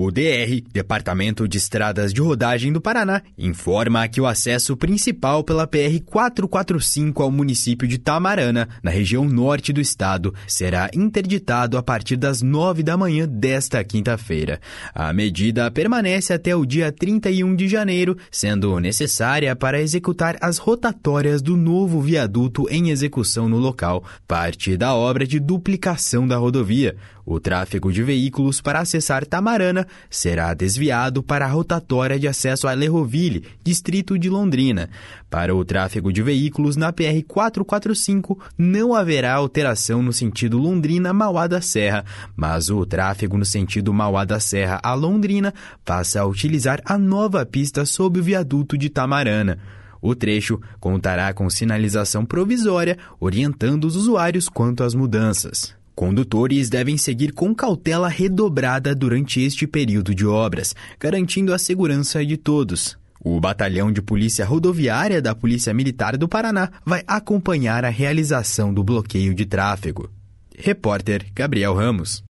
O DR, Departamento de Estradas de Rodagem do Paraná, informa que o acesso principal pela PR-445 ao município de Tamarana, na região norte do estado, será interditado a partir das 9 da manhã desta quinta-feira. A medida permanece até o dia 31 de janeiro, sendo necessária para executar as rotatórias do novo viaduto em execução no local, parte da obra de duplicação da rodovia. O tráfego de veículos para acessar Tamarana será desviado para a rotatória de acesso a Lerroville, distrito de Londrina. Para o tráfego de veículos na PR-445, não haverá alteração no sentido Londrina-Mauá da Serra, mas o tráfego no sentido Mauá da Serra a Londrina passa a utilizar a nova pista sob o viaduto de Tamarana. O trecho contará com sinalização provisória, orientando os usuários quanto às mudanças. Condutores devem seguir com cautela redobrada durante este período de obras, garantindo a segurança de todos. O Batalhão de Polícia Rodoviária da Polícia Militar do Paraná vai acompanhar a realização do bloqueio de tráfego. Repórter Gabriel Ramos.